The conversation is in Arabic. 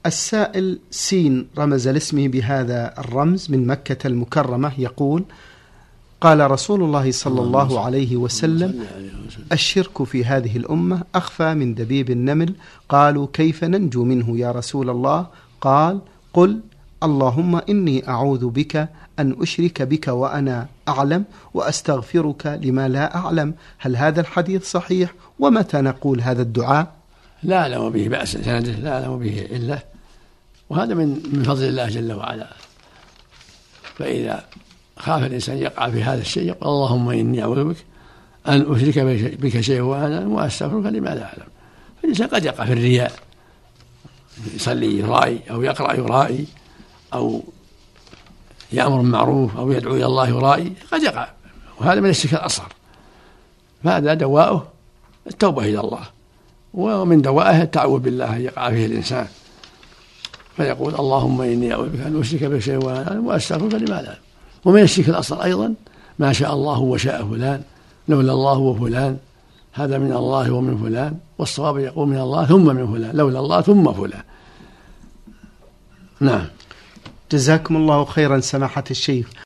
السائل سين رمز لاسمه بهذا الرمز من مكة المكرمة، يقول: قال رسول الله صلى الله عليه وسلم: الشرك في هذه الأمة أخفى من دبيب النمل. قالوا: كيف ننجو منه يا رسول الله؟ قال: قل اللهم إني أعوذ بك أن أشرك بك وأنا أعلم، وأستغفرك لما لا أعلم. هل هذا الحديث صحيح؟ ومتى نقول هذا الدعاء؟ لا أعلم به بأس، سنده لا أعلم به إلا، وهذا من فضل الله جل وعلا. فإذا خاف الإنسان يقع في هذا الشيء يقول: اللهم إني أعوذ بك أن أشرك بك شيء وأنا أعلم، وأستغفرك لما لا أعلم. فالإنسان قد يقع في الرياء، يصلي يرائي، أو يقرأ يرائي، أو يأمر بالمعروف، أو يدعو إلى الله يرائي، قد يقع، وهذا من الشرك الأصغر. فهذا دواؤه التوبة إلى الله، ومن دوائه التعوذ بالله أن يقع فيه الإنسان، فيقول: اللهم إني أعوذ بك أن أشرك بك شيء وأنا أعلم، وأستغفرك لما لا أعلم. ومن الشرك الأصغر أيضا ما شاء الله وشاء فلان، لولا الله وفلان، هذا من الله ومن فلان، والصواب يقول من الله ثم من فلان، لولا الله ثم فلان. نعم. جزاكم الله خيرا سماحة الشيخ.